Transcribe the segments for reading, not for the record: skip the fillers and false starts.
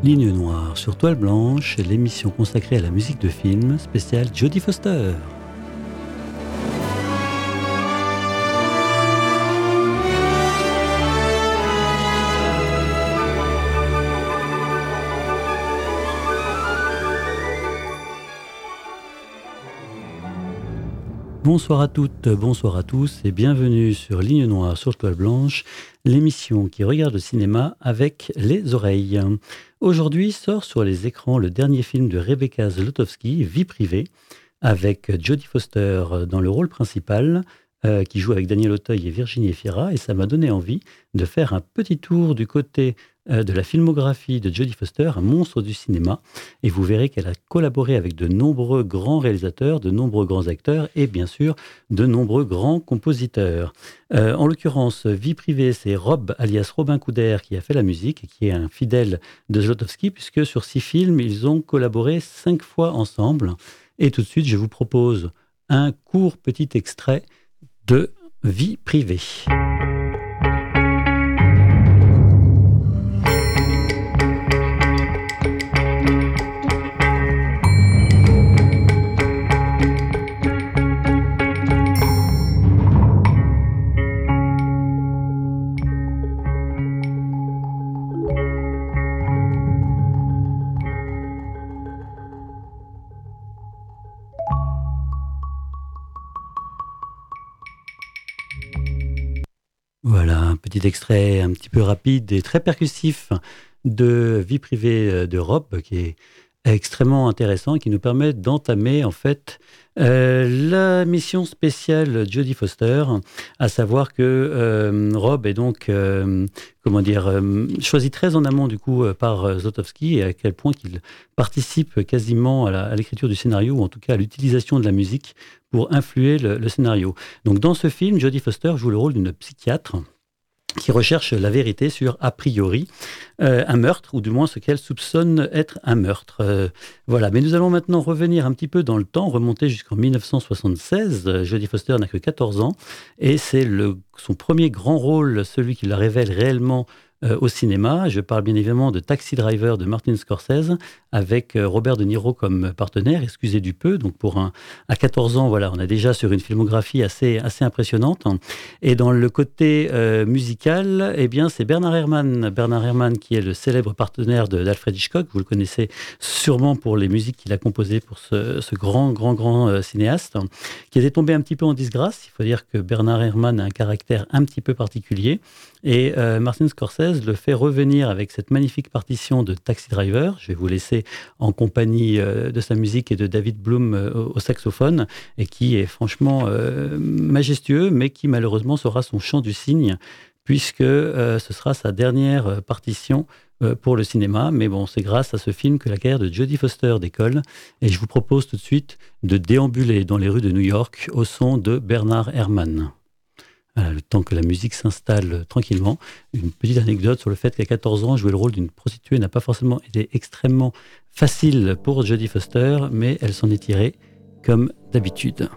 Ligne noire sur toile blanche, l'émission consacrée à la musique de film, spéciale Jodie Foster. Bonsoir à toutes, bonsoir à tous et bienvenue sur Ligne Noire sur Toile Blanche, l'émission qui regarde le cinéma avec les oreilles. Aujourd'hui sort sur les écrans le dernier film de Rebecca Zlotowski, Vie privée, avec Jodie Foster dans le rôle principal, qui joue avec Daniel Auteuil et Virginie Efira, et ça m'a donné envie de faire un petit tour du côté de la filmographie de Jodie Foster, un monstre du cinéma, et vous verrez qu'elle a collaboré avec de nombreux grands réalisateurs, de nombreux grands acteurs et bien sûr de nombreux grands compositeurs. En l'occurrence, Vie privée, c'est Rob, alias Robin Couder, qui a fait la musique et qui est un fidèle de Zlotowski, puisque sur 6 films, ils ont collaboré 5 fois ensemble. Et tout de suite, je vous propose un court petit extrait de Vie privée. Voilà, un petit extrait un petit peu rapide et très percussif de Vie privée de Rob, qui est extrêmement intéressant et qui nous permet d'entamer en fait la mission spéciale Jodie Foster, à savoir que Rob est donc choisi très en amont du coup par Zlotowski, et à quel point qu'il participe quasiment à l'écriture du scénario, ou en tout cas à l'utilisation de la musique pour influer le scénario. Donc dans ce film, Jodie Foster joue le rôle d'une psychiatre qui recherche la vérité sur, a priori, un meurtre, ou du moins ce qu'elle soupçonne être un meurtre. Voilà, mais nous allons maintenant revenir un petit peu dans le temps, remonter jusqu'en 1976. Jodie Foster n'a que 14 ans, et c'est son premier grand rôle, celui qui la révèle réellement au cinéma. Je parle bien évidemment de Taxi Driver de Martin Scorsese, avec Robert De Niro comme partenaire, excusez du peu. Donc à 14 ans, voilà, on est déjà sur une filmographie assez impressionnante. Et dans le côté musical, eh bien, c'est Bernard Herrmann. Bernard Herrmann, qui est le célèbre partenaire d'Alfred Hitchcock. Vous le connaissez sûrement pour les musiques qu'il a composées pour ce grand cinéaste, qui était tombé un petit peu en disgrâce. Il faut dire que Bernard Herrmann a un caractère un petit peu particulier. Et Martin Scorsese le fait revenir avec cette magnifique partition de Taxi Driver. Je vais vous laisser en compagnie de sa musique et de David Bloom au saxophone, et qui est franchement majestueux, mais qui malheureusement sera son chant du cygne, puisque ce sera sa dernière partition pour le cinéma. Mais bon, c'est grâce à ce film que la carrière de Jodie Foster décolle, et je vous propose tout de suite de déambuler dans les rues de New York au son de Bernard Herrmann. Voilà, le temps que la musique s'installe tranquillement. Une petite anecdote sur le fait qu'à 14 ans, jouer le rôle d'une prostituée n'a pas forcément été extrêmement facile pour Jodie Foster, mais elle s'en est tirée comme d'habitude.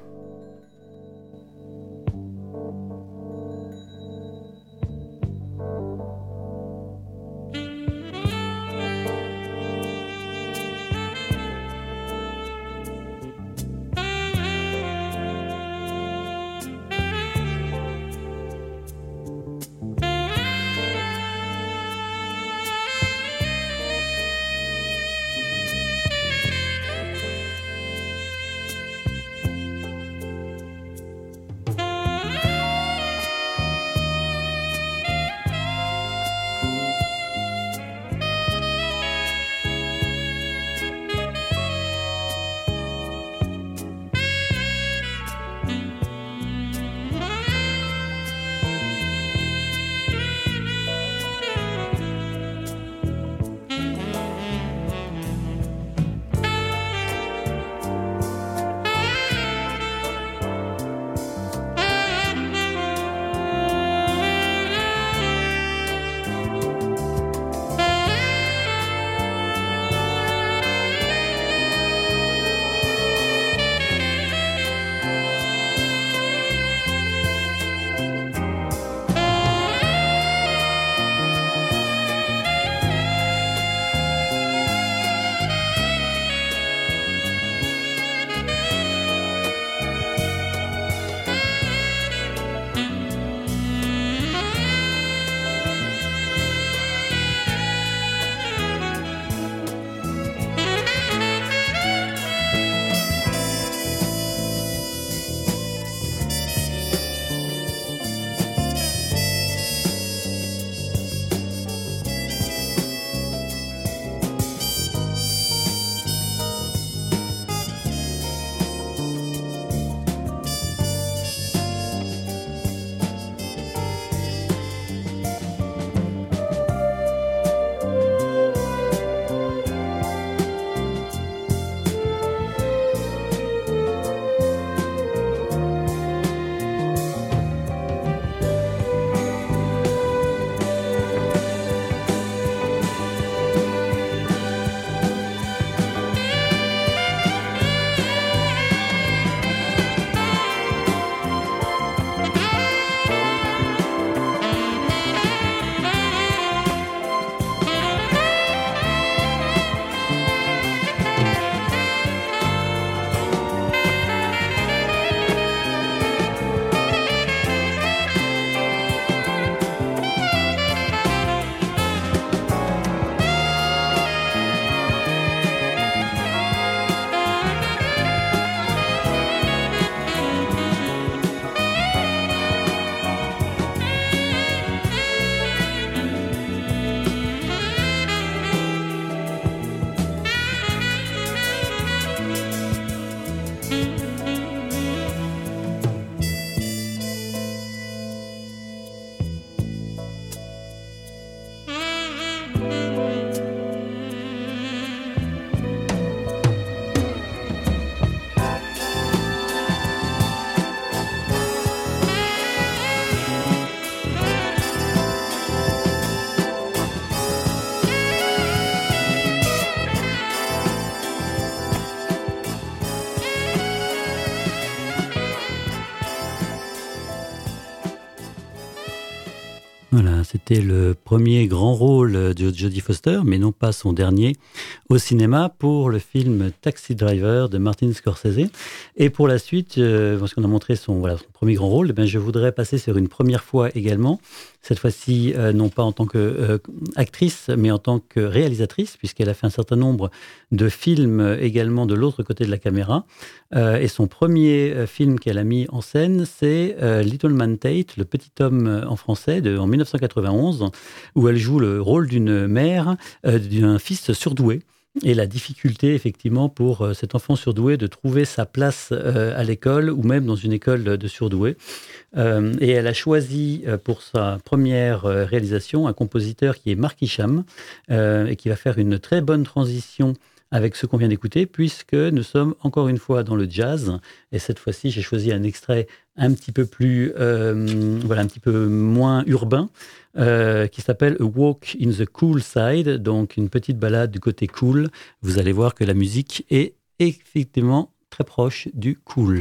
Voilà, c'était le premier grand rôle de Jodie Foster, mais non pas son dernier, au cinéma pour le film Taxi Driver de Martin Scorsese. Et pour la suite, parce qu'on a montré son premier grand rôle, eh je voudrais passer sur une première fois également. Cette fois-ci, non pas en tant qu'actrice, mais en tant que réalisatrice, puisqu'elle a fait un certain nombre de films également de l'autre côté de la caméra. Et son premier film qu'elle a mis en scène, c'est Little Man Tate, le petit homme en français, en 1991, où elle joue le rôle d'une mère d'un fils surdoué. Et la difficulté, effectivement, pour cet enfant surdoué de trouver sa place à l'école ou même dans une école de surdoués. Et elle a choisi pour sa première réalisation un compositeur qui est Mark Isham et qui va faire une très bonne transition avec ce qu'on vient d'écouter, puisque nous sommes encore une fois dans le jazz. Et cette fois-ci, j'ai choisi un extrait un petit peu plus, un petit peu moins urbain, qui s'appelle A Walk in the Cool Side, donc une petite balade du côté cool. Vous allez voir que la musique est effectivement très proche du cool.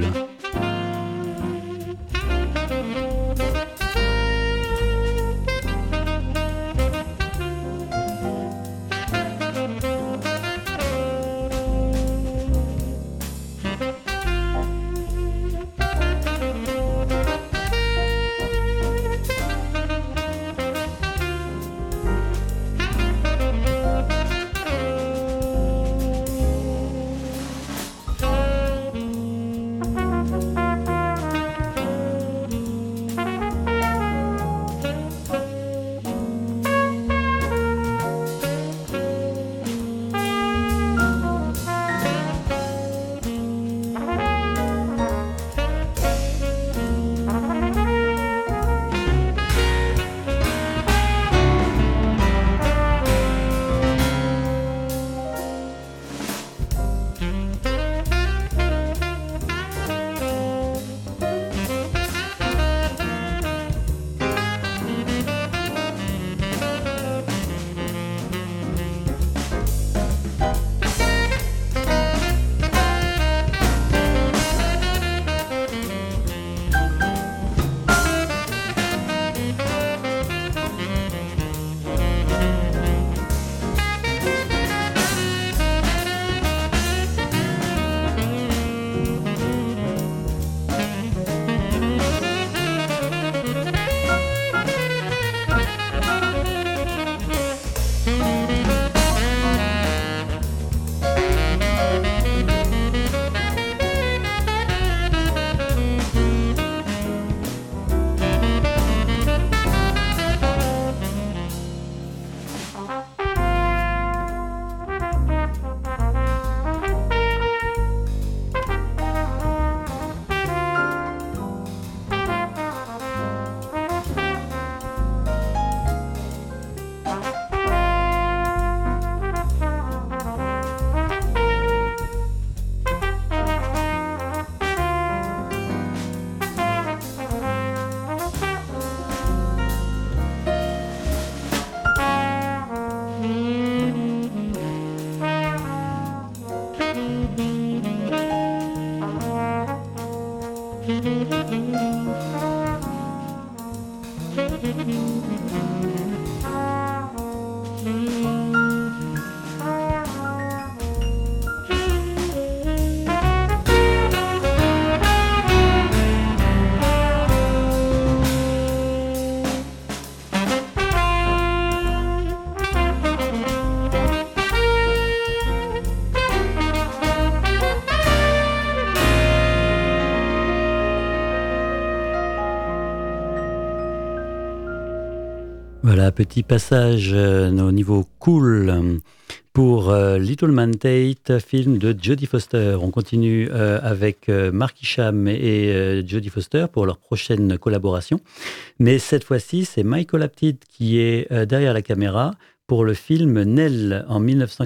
Voilà, petit passage au niveau cool pour Little Man Tate, film de Jodie Foster. On continue avec Mark Isham et Jodie Foster pour leur prochaine collaboration. Mais cette fois-ci, c'est Michael Apted qui est derrière la caméra pour le film Nell en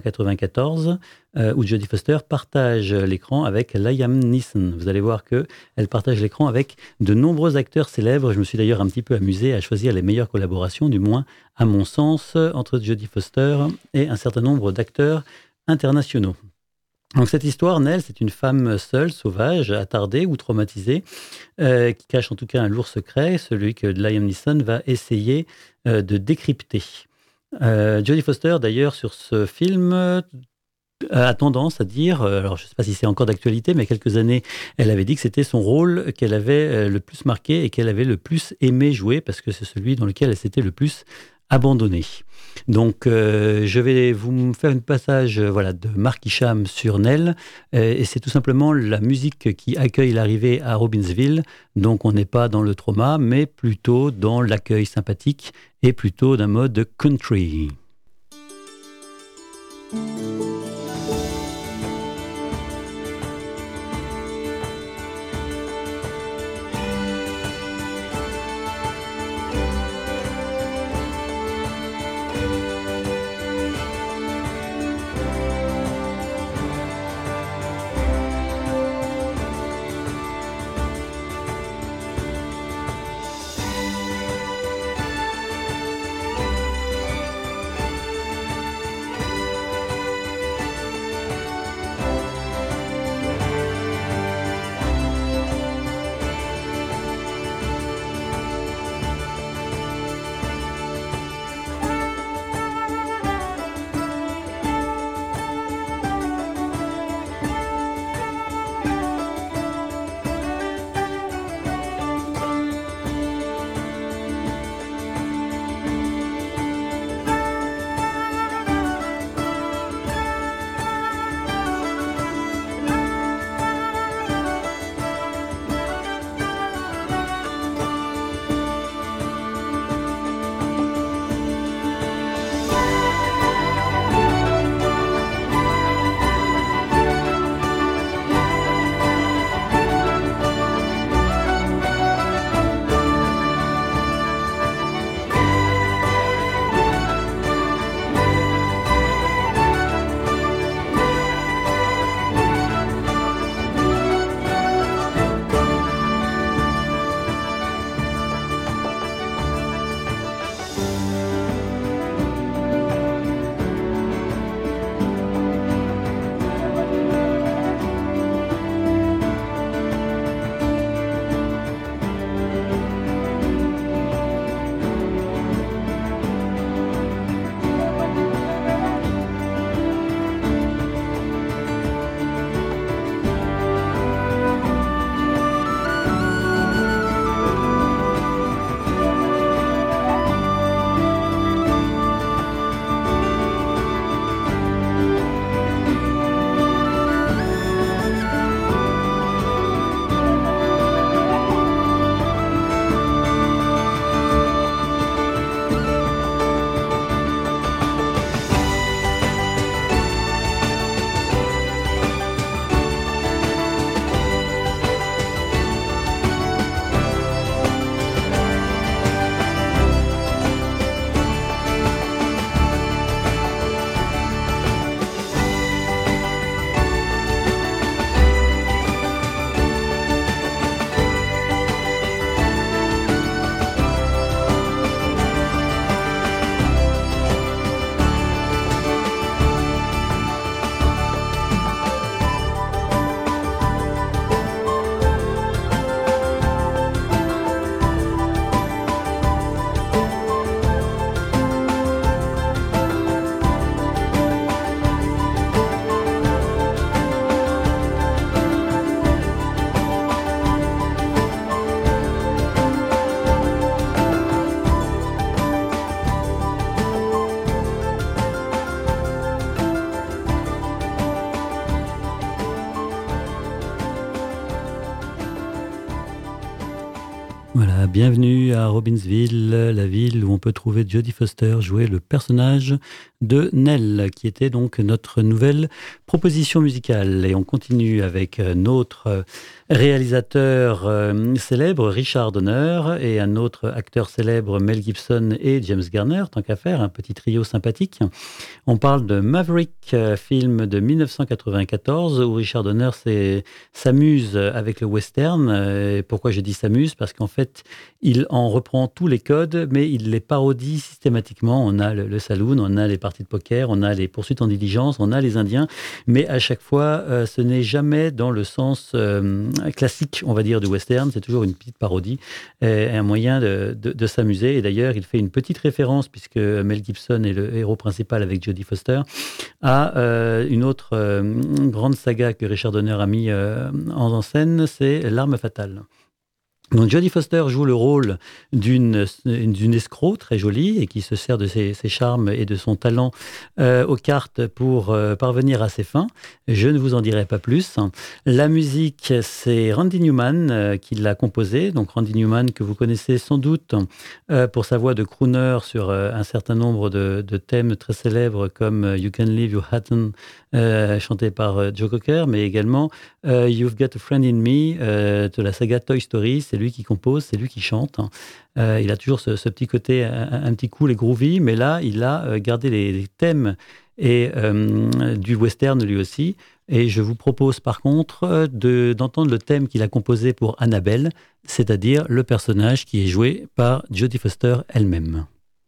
1994, où Jodie Foster partage l'écran avec Liam Neeson. Vous allez voir qu'elle partage l'écran avec de nombreux acteurs célèbres. Je me suis d'ailleurs un petit peu amusé à choisir les meilleures collaborations, du moins à mon sens, entre Jodie Foster et un certain nombre d'acteurs internationaux. Donc cette histoire, Nell, c'est une femme seule, sauvage, attardée ou traumatisée, qui cache en tout cas un lourd secret, celui que Liam Neeson va essayer de décrypter. Jodie Foster, d'ailleurs, sur ce film, a tendance à dire, alors je ne sais pas si c'est encore d'actualité, mais il y a quelques années, elle avait dit que c'était son rôle qu'elle avait le plus marqué et qu'elle avait le plus aimé jouer, parce que c'est celui dans lequel elle s'était le plus abandonnée. Donc, je vais vous faire un passage voilà, de Mark Isham sur Nell, et c'est tout simplement la musique qui accueille l'arrivée à Robbinsville. Donc, on n'est pas dans le trauma, mais plutôt dans l'accueil sympathique et plutôt d'un mode country. Voilà, bienvenue à Robbinsville, la ville où on peut trouver Jodie Foster jouer le personnage de Nell, qui était donc notre nouvelle proposition musicale. Et on continue avec notre réalisateur célèbre, Richard Donner, et un autre acteur célèbre, Mel Gibson et James Garner, tant qu'à faire, un petit trio sympathique. On parle de Maverick, film de 1994, où Richard Donner s'amuse avec le western. Et pourquoi je dis s'amuse ? Parce qu'en fait, fait, il en reprend tous les codes, mais il les parodie systématiquement. On a le saloon, on a les parties de poker, on a les poursuites en diligence, on a les Indiens, mais à chaque fois, ce n'est jamais dans le sens classique, on va dire, du western. C'est toujours une petite parodie, un moyen de s'amuser. Et d'ailleurs, il fait une petite référence, puisque Mel Gibson est le héros principal avec Jodie Foster, à une autre grande saga que Richard Donner a mis en scène, c'est L'Arme fatale. Donc Jodie Foster joue le rôle d'une escroc très jolie et qui se sert de ses charmes et de son talent aux cartes pour parvenir à ses fins. Je ne vous en dirai pas plus. La musique, c'est Randy Newman qui l'a composée. Donc Randy Newman que vous connaissez sans doute pour sa voix de crooner sur un certain nombre de thèmes très célèbres comme You Can Leave Your Hat On, chanté par Joe Cocker, mais également You've Got a Friend in Me de la saga Toy Story. C'est lui qui compose, c'est lui qui chante. Il a toujours ce petit côté un petit cool et groovy, mais là, il a gardé les thèmes et du western lui aussi. Et je vous propose par contre d'entendre le thème qu'il a composé pour Annabelle, c'est-à-dire le personnage qui est joué par Jodie Foster elle-même.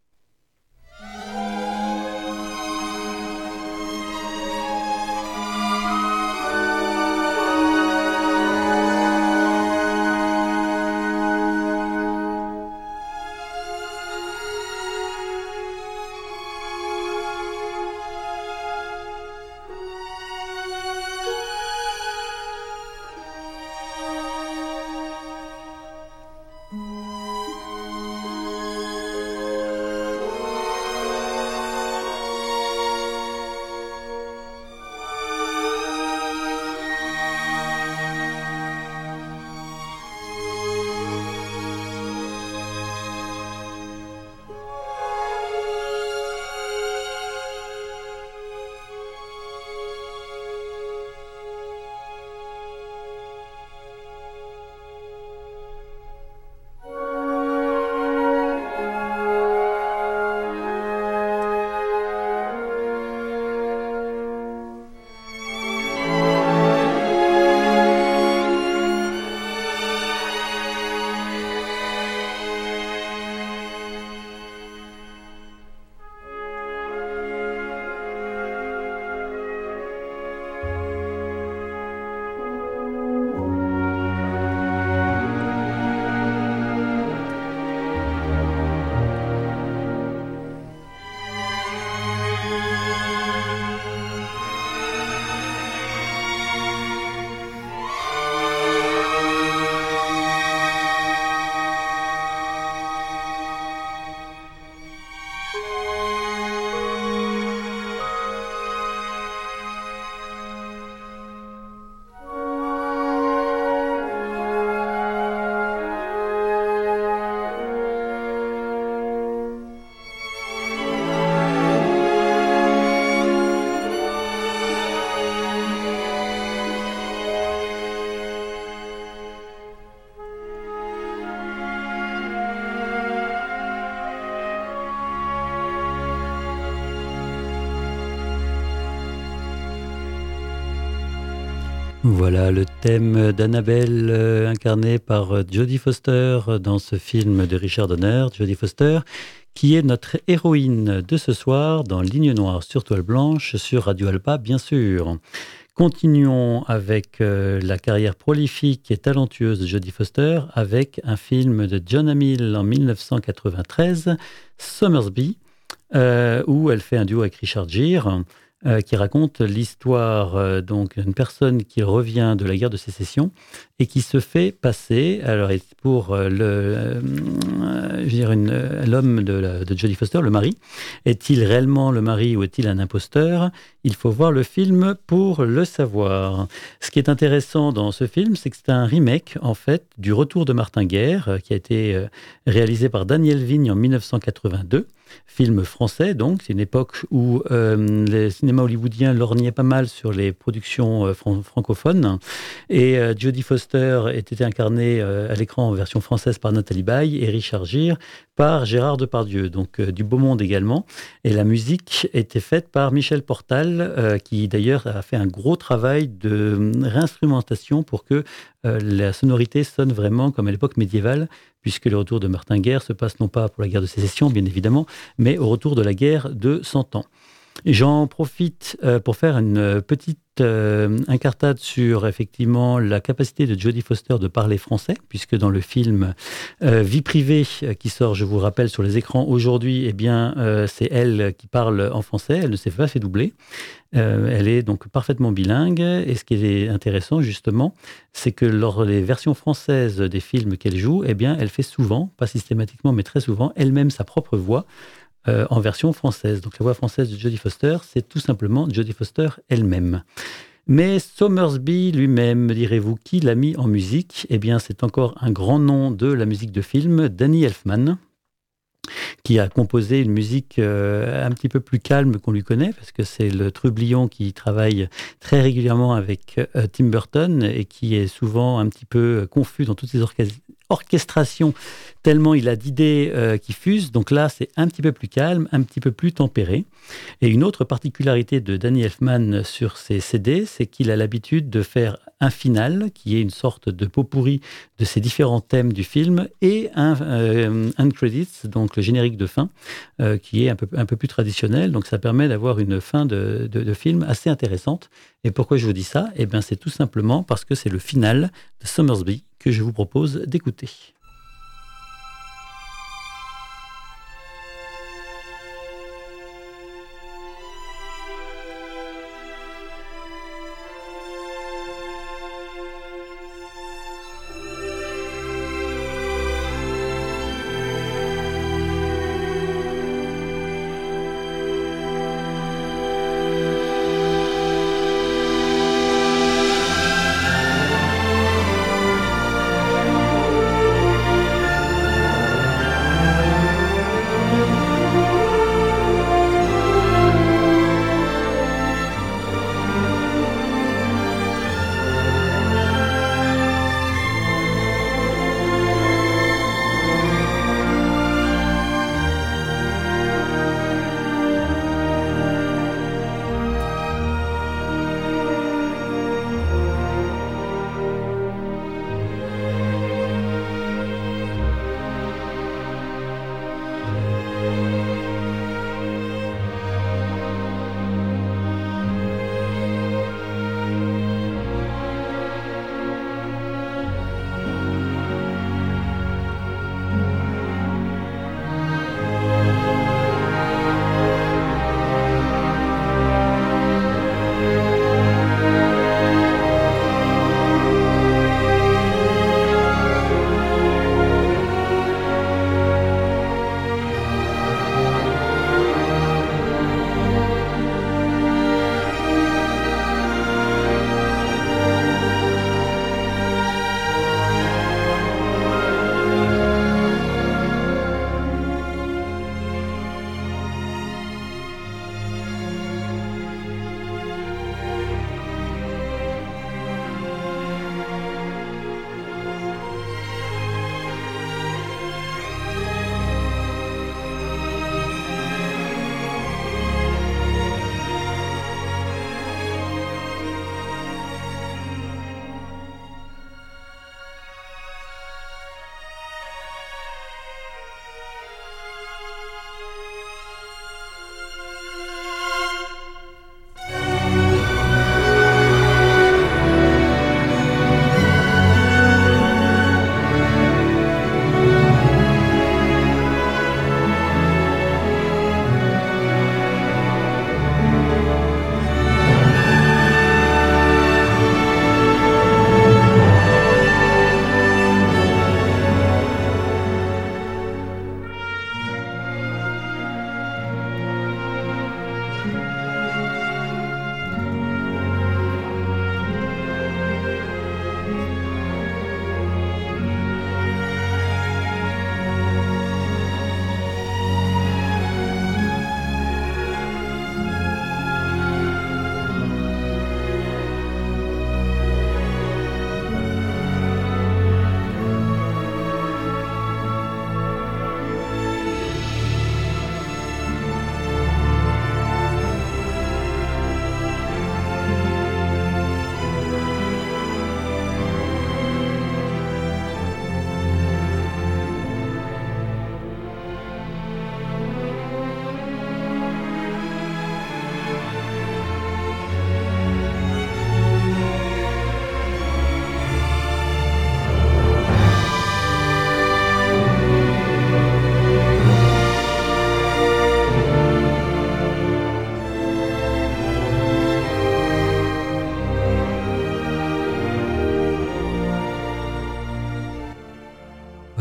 Voilà le thème d'Annabelle incarné par Jodie Foster dans ce film de Richard Donner, Jodie Foster, qui est notre héroïne de ce soir dans Ligne Noire sur toile blanche sur Radio Alpa, bien sûr. Continuons avec la carrière prolifique et talentueuse de Jodie Foster avec un film de John Hamill en 1993, Somersby, où elle fait un duo avec Richard Gere, qui raconte l'histoire donc d'une personne qui revient de la guerre de sécession et qui se fait passer, alors pour l'homme de Jodie Foster, le mari. Est-il réellement le mari ou est-il un imposteur? Il faut voir le film pour le savoir. Ce qui est intéressant dans ce film, c'est que c'est un remake, en fait, du Retour de Martin Guerre, qui a été réalisé par Daniel Vigne en 1982. Film français, donc. C'est une époque où les cinémas cinéma hollywoodien lorgnait pas mal sur les productions francophones. Et Jodie Foster était incarnée à l'écran en version française par Nathalie Baye et Richard Gere par Gérard Depardieu, donc du beau monde également. Et la musique était faite par Michel Portal, qui d'ailleurs a fait un gros travail de réinstrumentation pour que la sonorité sonne vraiment comme à l'époque médiévale, puisque le retour de Martin Guerre se passe non pas pour la guerre de Sécession, bien évidemment, mais au retour de la guerre de 100 ans. J'en profite pour faire une petite incartade sur effectivement la capacité de Jodie Foster de parler français, puisque dans le film Vie privée qui sort, je vous rappelle, sur les écrans aujourd'hui, eh bien c'est elle qui parle en français, elle ne s'est pas fait doubler. Elle est donc parfaitement bilingue, et ce qui est intéressant justement, c'est que lors des versions françaises des films qu'elle joue, eh bien elle fait souvent, pas systématiquement mais très souvent, elle-même sa propre voix en version française. Donc la voix française de Jodie Foster, c'est tout simplement Jodie Foster elle-même. Mais Sommersby lui-même, me direz-vous, qui l'a mis en musique? Eh bien, c'est encore un grand nom de la musique de film, Danny Elfman, qui a composé une musique un petit peu plus calme qu'on lui connaît, parce que c'est le trublion qui travaille très régulièrement avec Tim Burton et qui est souvent un petit peu confus dans toutes ses orchestrations, tellement il a d'idées qui fusent. Donc là, c'est un petit peu plus calme, un petit peu plus tempéré. Et une autre particularité de Danny Elfman sur ses CD, c'est qu'il a l'habitude de faire un final, qui est une sorte de pot-pourri de ces différents thèmes du film, et un credits, donc le générique de fin, qui est un peu plus traditionnel. Donc ça permet d'avoir une fin de film assez intéressante. Et pourquoi je vous dis ça? Eh bien, c'est tout simplement parce que c'est le final de Sommersby que je vous propose d'écouter.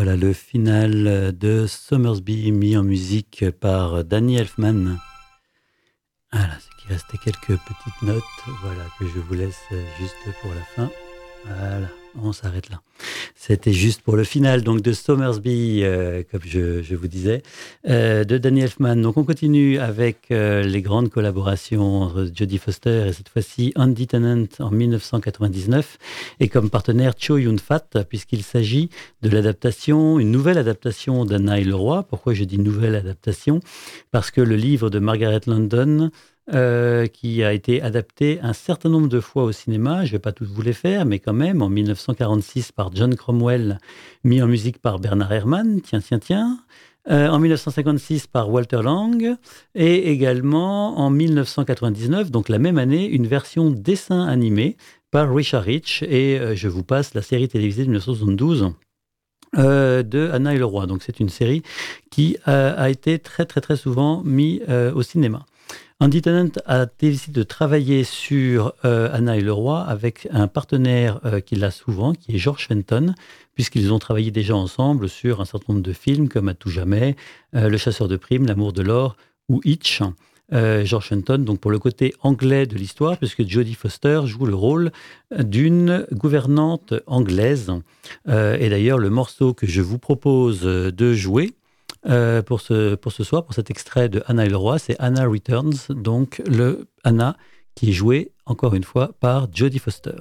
Voilà le final de Somersby mis en musique par Danny Elfman. Voilà, c'est qu'il restait quelques petites notes, voilà, que je vous laisse juste pour la fin. Voilà, on s'arrête là. C'était juste pour le final, donc de Somersby, comme je vous disais, de Danny Elfman. Donc on continue avec les grandes collaborations entre Jodie Foster et cette fois-ci Andy Tennant en 1999, et comme partenaire Chow Yun-fat, puisqu'il s'agit de l'adaptation, une nouvelle adaptation d'Anna et le Roi. Pourquoi je dis nouvelle adaptation? Parce que le livre de Margaret London qui a été adapté un certain nombre de fois au cinéma. Je ne vais pas tous vous les faire, mais quand même, en 1946 par John Cromwell, mis en musique par Bernard Herrmann, tiens. En 1956 par Walter Lang, et également en 1999, donc la même année, une version dessin animé par Richard Rich, et je vous passe la série télévisée de 1972 de Anna et le Roi. Donc c'est une série qui a été très très très souvent mise au cinéma. Andy Tennant a décidé de travailler sur Anna et le Roi avec un partenaire qu'il a souvent, qui est George Fenton, puisqu'ils ont travaillé déjà ensemble sur un certain nombre de films comme À tout jamais, Le chasseur de primes, L'amour de l'or ou Hitch. George Fenton, donc pour le côté anglais de l'histoire, puisque Jodie Foster joue le rôle d'une gouvernante anglaise. Et d'ailleurs, le morceau que je vous propose de jouer, pour ce soir, pour cet extrait de Anna et le Roi, c'est Anna Returns, donc le Anna qui est joué, encore une fois, par Jodie Foster.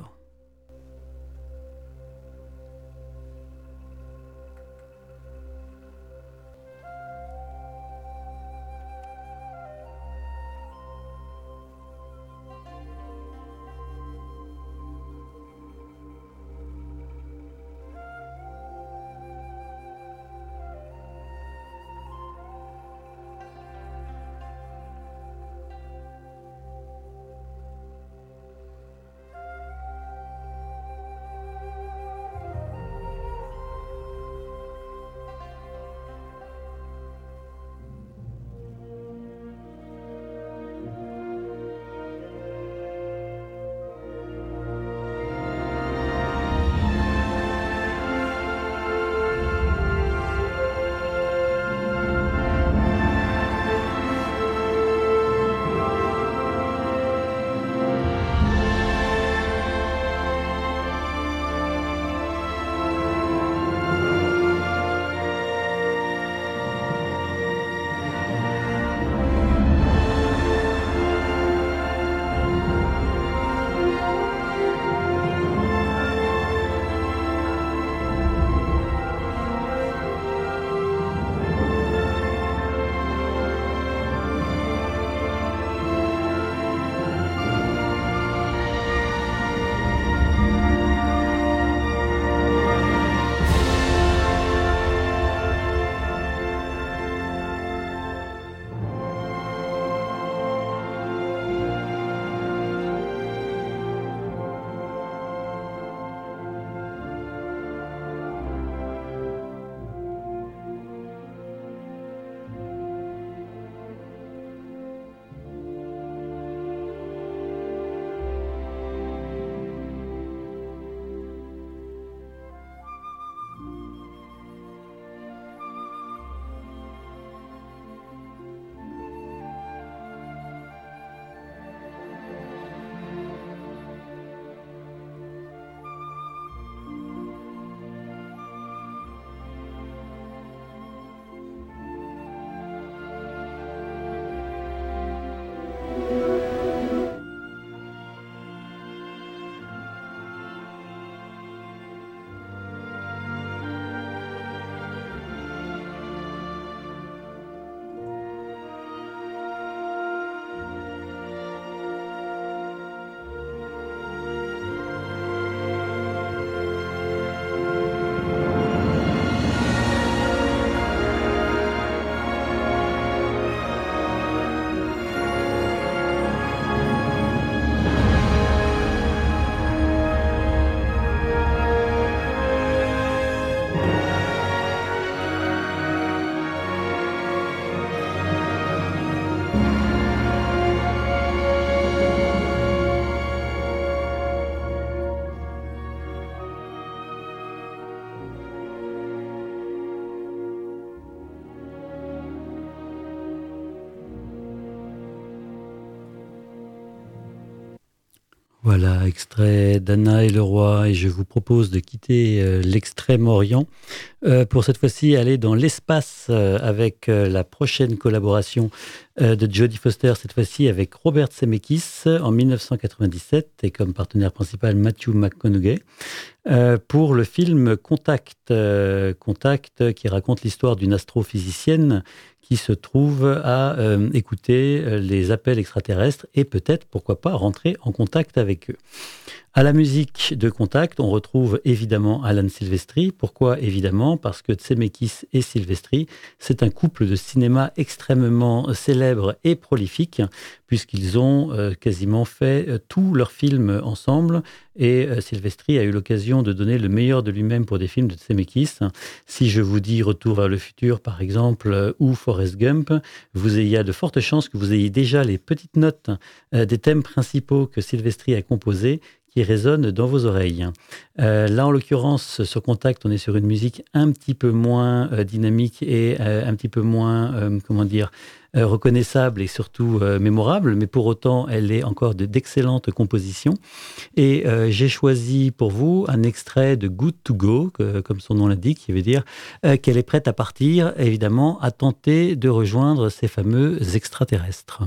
Voilà, extrait d'Anna et le roi, et je vous propose de quitter l'Extrême-Orient pour cette fois-ci aller dans l'espace avec la prochaine collaboration de Jodie Foster, cette fois-ci avec Robert Zemeckis en 1997 et comme partenaire principal Matthew McConaughey pour le film Contact, Contact qui raconte l'histoire d'une astrophysicienne qui se trouve à écouter les appels extraterrestres et peut-être, pourquoi pas, rentrer en contact avec eux. À la musique de Contact, on retrouve évidemment Alan Silvestri. Pourquoi évidemment? Parce que Zemeckis et Silvestri, c'est un couple de cinéma extrêmement célèbre et prolifique, puisqu'ils ont quasiment fait tous leurs films ensemble. Et Silvestri a eu l'occasion de donner le meilleur de lui-même pour des films de Zemeckis. Si je vous dis Retour vers le futur, par exemple, ou Forrest Gump, il y a de fortes chances que vous ayez déjà les petites notes des thèmes principaux que Silvestri a composés qui résonne dans vos oreilles. Là, en l'occurrence, sur Contact, on est sur une musique un petit peu moins dynamique et un petit peu moins, comment dire, reconnaissable et surtout mémorable, mais pour autant, elle est encore d'excellentes compositions. Et j'ai choisi pour vous un extrait de Good to Go, comme son nom l'indique, qui veut dire qu'elle est prête à partir, évidemment, à tenter de rejoindre ces fameux extraterrestres.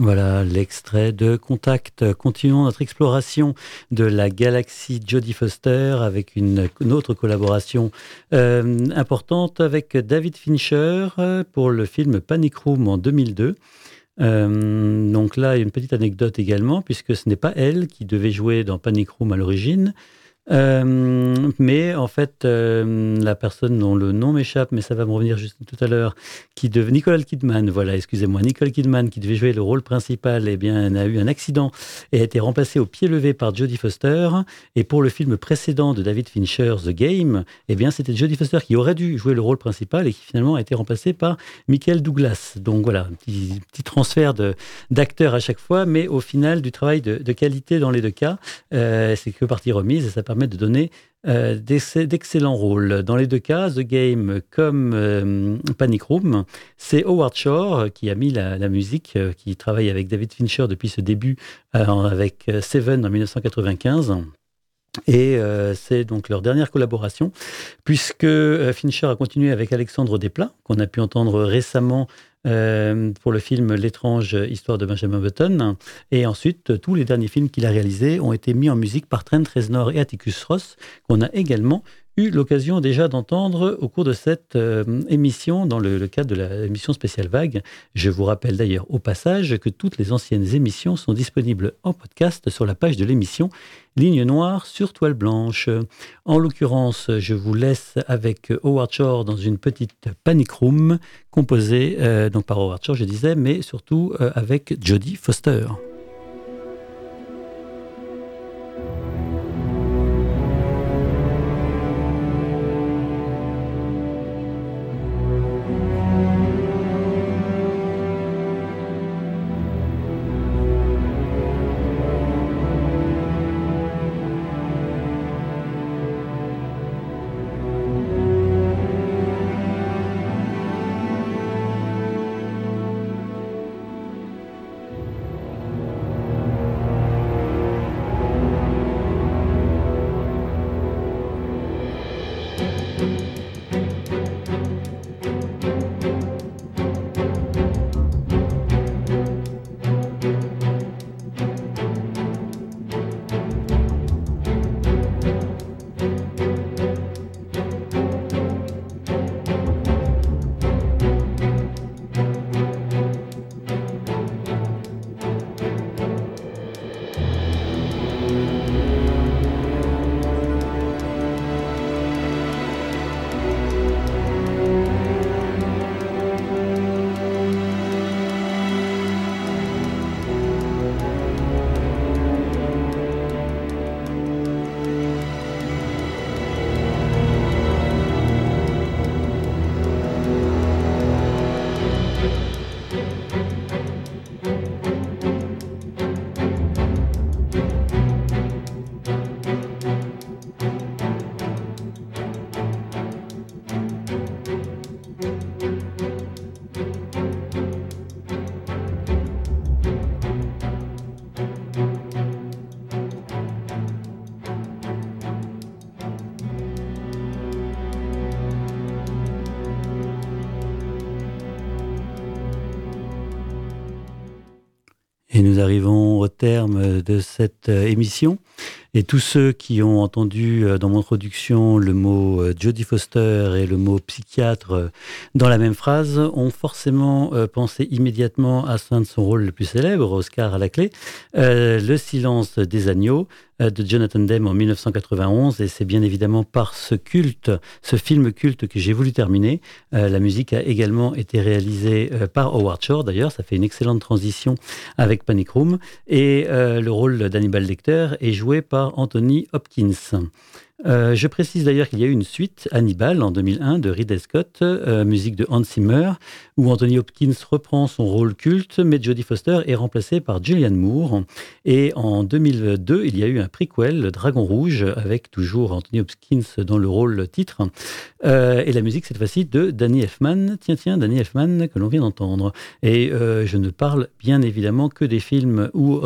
Voilà l'extrait de Contact. Continuons notre exploration de la galaxie Jodie Foster avec une autre collaboration importante avec David Fincher pour le film Panic Room en 2002. Donc là, il y a une petite anecdote également, puisque ce n'est pas elle qui devait jouer dans Panic Room à l'origine. Mais en fait, la personne dont le nom m'échappe, mais ça va me revenir juste tout à l'heure, Nicole Kidman, voilà, excusez-moi, Nicole Kidman, qui devait jouer le rôle principal, eh bien, elle a eu un accident et a été remplacée au pied levé par Jodie Foster. Et pour le film précédent de David Fincher, The Game, eh bien, c'était Jodie Foster qui aurait dû jouer le rôle principal et qui finalement a été remplacée par Michael Douglas. Donc voilà, un petit transfert d'acteurs à chaque fois, mais au final, du travail de qualité dans les deux cas, c'est que partie remise et ça permet de donner d'excellents rôles. Dans les deux cas, The Game comme Panic Room, c'est Howard Shore qui a mis la musique, qui travaille avec David Fincher depuis ce début avec Seven en 1995. Et c'est donc leur dernière collaboration, puisque Fincher a continué avec Alexandre Desplat, qu'on a pu entendre récemment pour le film L'étrange histoire de Benjamin Button. Et ensuite, tous les derniers films qu'il a réalisés ont été mis en musique par Trent Reznor et Atticus Ross, qu'on a également eu l'occasion déjà d'entendre au cours de cette émission, dans le cadre de l'émission spéciale Vague. Je vous rappelle d'ailleurs au passage que toutes les anciennes émissions sont disponibles en podcast sur la page de l'émission Ligne Noire sur Toile Blanche. En l'occurrence, je vous laisse avec Howard Shore dans une petite Panic Room composée donc par Howard Shore, je disais, mais surtout avec Jodie Foster. Et nous arrivons au terme de cette émission. Et tous ceux qui ont entendu dans mon introduction le mot Jodie Foster et le mot psychiatre dans la même phrase ont forcément pensé immédiatement à un de son rôle le plus célèbre, Oscar à la clé, Le silence des agneaux de Jonathan Demme en 1991. Et c'est bien évidemment par ce film culte que j'ai voulu terminer. La musique a également été réalisée par Howard Shore, d'ailleurs. Ça fait une excellente transition avec Panic Room. Et le rôle d'Hannibal Lecter est joué par Anthony Hopkins. Je précise d'ailleurs qu'il y a eu une suite, Hannibal, en 2001, de Ridley Scott, musique de Hans Zimmer, où Anthony Hopkins reprend son rôle culte, mais Jodie Foster est remplacée par Julianne Moore. Et en 2002, il y a eu un prequel, Le Dragon Rouge, avec toujours Anthony Hopkins dans le rôle titre. Et la musique, cette fois-ci, de Danny Elfman. Tiens, Danny Elfman, que l'on vient d'entendre. Et je ne parle bien évidemment que des films où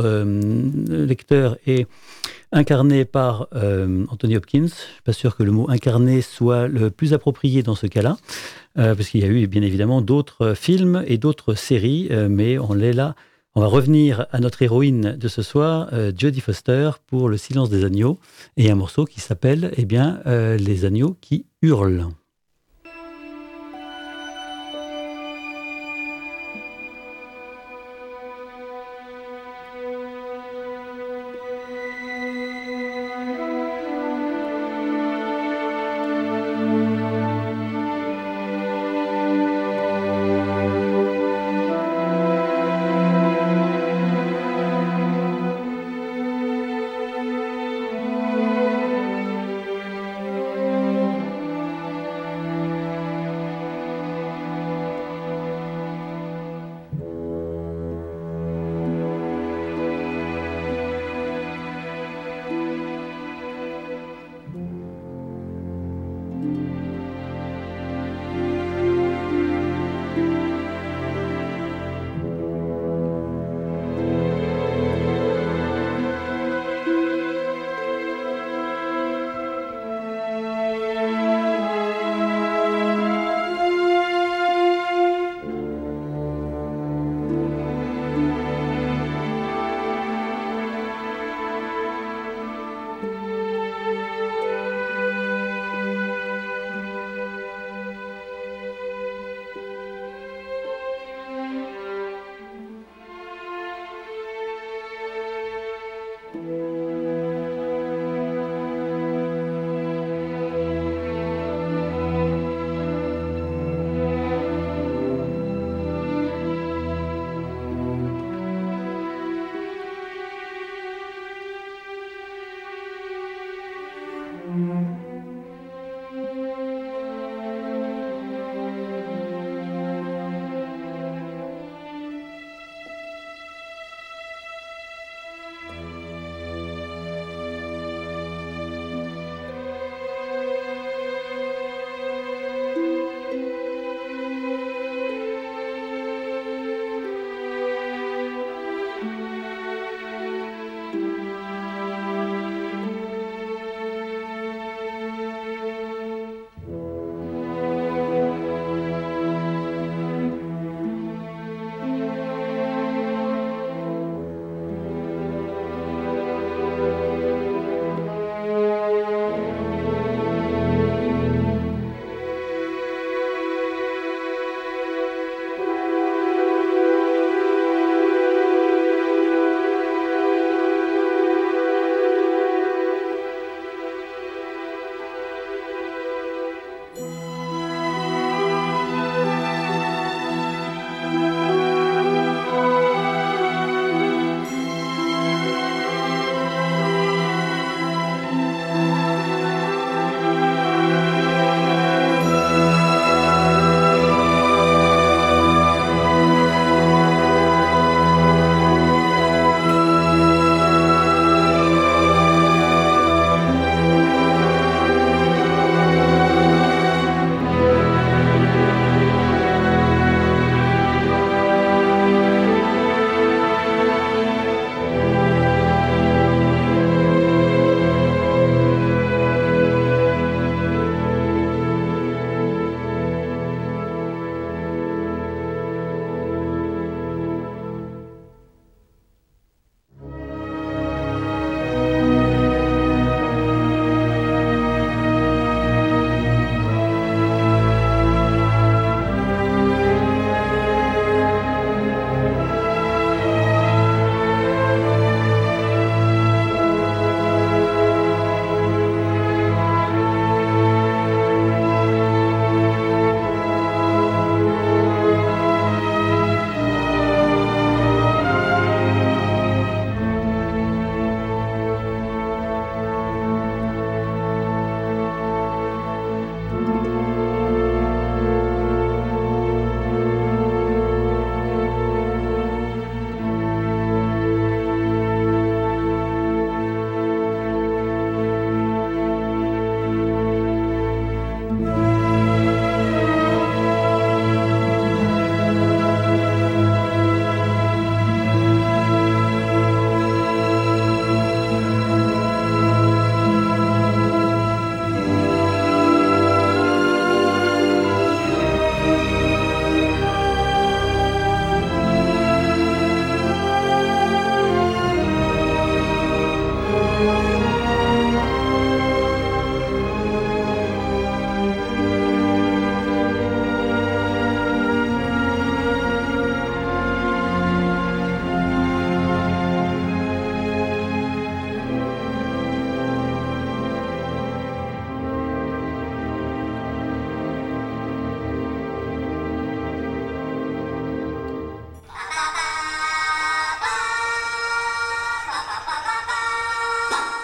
Lecter est incarné par Anthony Hopkins. Je ne suis pas sûr que le mot incarné soit le plus approprié dans ce cas-là, parce qu'il y a eu bien évidemment d'autres films et d'autres séries, mais on est là On va revenir à notre héroïne de ce soir, Jodie Foster, pour Le silence des agneaux, et un morceau qui s'appelle Les agneaux qui hurlent.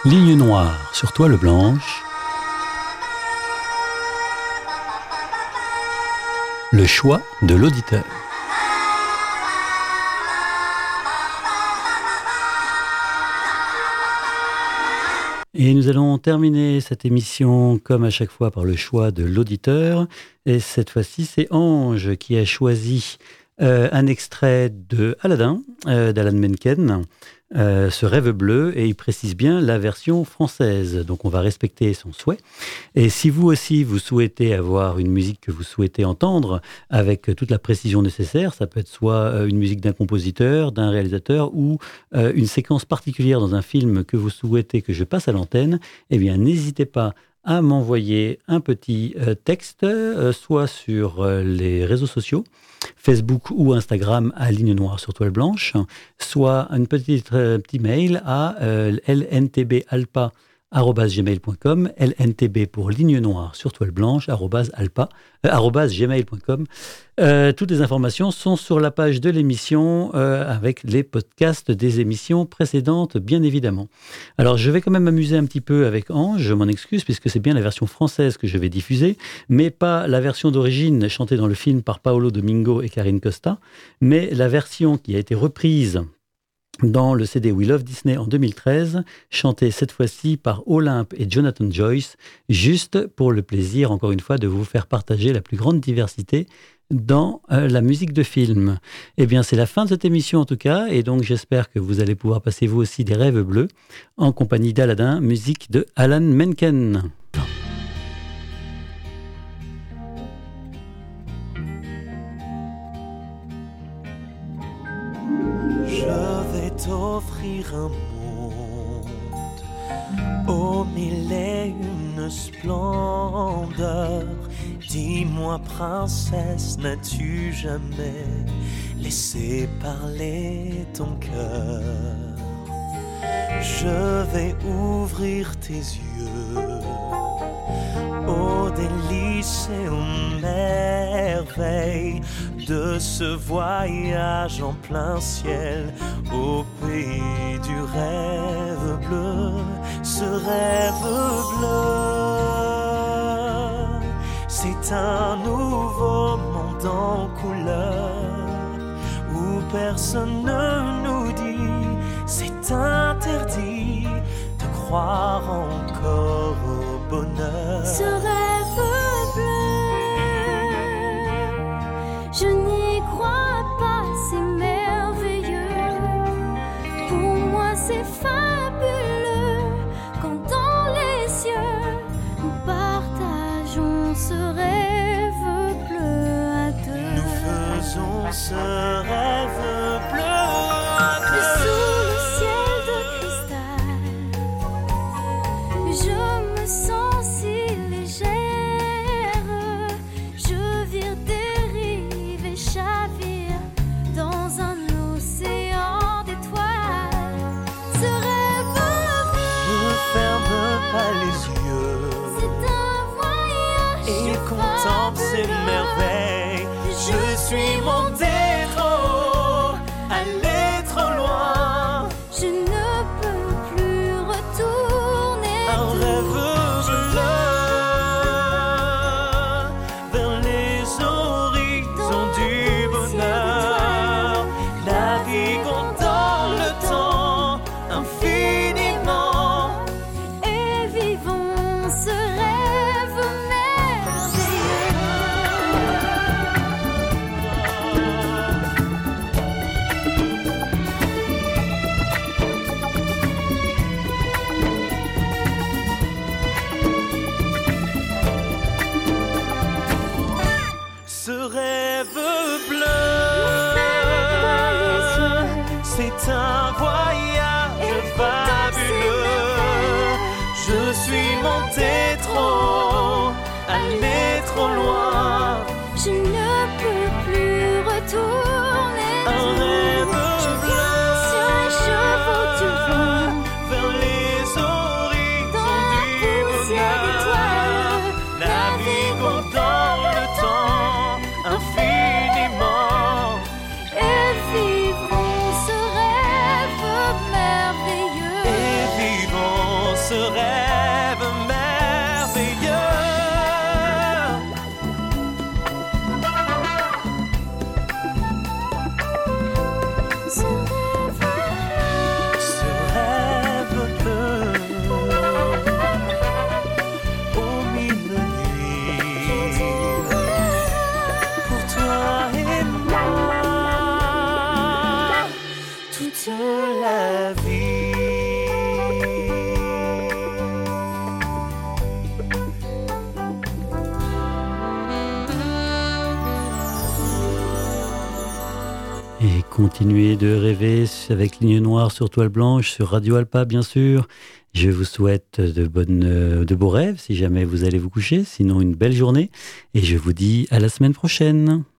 Ligne noire sur toile blanche. Le choix de l'auditeur. Et nous allons terminer cette émission, comme à chaque fois, par le choix de l'auditeur. Et cette fois-ci, c'est Ange qui a choisi un extrait de Aladdin, d'Alan Menken, ce rêve bleu, et il précise bien la version française. Donc on va respecter son souhait. Et si vous aussi, vous souhaitez avoir une musique que vous souhaitez entendre avec toute la précision nécessaire, ça peut être soit une musique d'un compositeur, d'un réalisateur, ou une séquence particulière dans un film que vous souhaitez que je passe à l'antenne, eh bien n'hésitez pas à m'envoyer un petit texte, soit sur les réseaux sociaux, Facebook ou Instagram à Ligne Noire sur Toile Blanche, soit un petit mail à lntbalpa@gmail.com, lntb pour Ligne Noire sur Toile Blanche, @gmail.com. Toutes les informations sont sur la page de l'émission avec les podcasts des émissions précédentes, bien évidemment. Alors, je vais quand même m'amuser un petit peu avec Ange, je m'en excuse, puisque c'est bien la version française que je vais diffuser, mais pas la version d'origine chantée dans le film par Paolo Domingo et Karine Costa, mais la version qui a été reprise dans le CD We Love Disney en 2013, chanté cette fois-ci par Olympe et Jonathan Joyce, juste pour le plaisir, encore une fois, de vous faire partager la plus grande diversité dans la musique de film. Eh bien, c'est la fin de cette émission en tout cas, et donc j'espère que vous allez pouvoir passer vous aussi des rêves bleus en compagnie d'Aladin, musique de Alan Menken. T'offrir un monde aux mille et une splendeurs. Dis-moi, princesse, n'as-tu jamais laissé parler ton cœur? Je vais ouvrir tes yeux aux délices et aux merveilles de ce voyage en plein ciel au pays du rêve bleu. Ce rêve bleu, c'est un nouveau monde en couleur où personne ne nous dit c'est interdit de croire encore au bonheur. Ce rêve bleu, je n'y crois pas, c'est merveilleux. Pour moi c'est fabuleux quand dans les cieux nous partageons ce rêve bleu à deux. Nous faisons ce rêve bleu à deux. Sous le ciel de cristal, je me sens si légère. Je vire, dérive et chavire dans un océan d'étoiles. Ce rêve bleu, Ne ferme pas les yeux c'est un voyage et contemple ces fabuleux. merveilles. Je suis monté trop haut, allé trop loin. Je ne peux plus retourner. Un rêve bleu vers les horizons du bonheur. Naviguons dans le temps infiniment. Et vivons ce rêve merveilleux. Ce rêve bleu, c'est un voyage fabuleux. Je suis monté trop haut, allé trop loin. Je ne peux plus retourner. Un rêve bleu Sur les chevaux du vent, vers les horizons dans la du poussière bonheur. d'étoiles, Naviguons dans le temps infiniment. et vivons ce rêve merveilleux. Et vivons la vie. Et continuez de rêver avec Ligne Noire sur Toile Blanche, sur Radio Alpa, bien sûr. Je vous souhaite de beaux rêves si jamais vous allez vous coucher, sinon une belle journée. Et je vous dis à la semaine prochaine.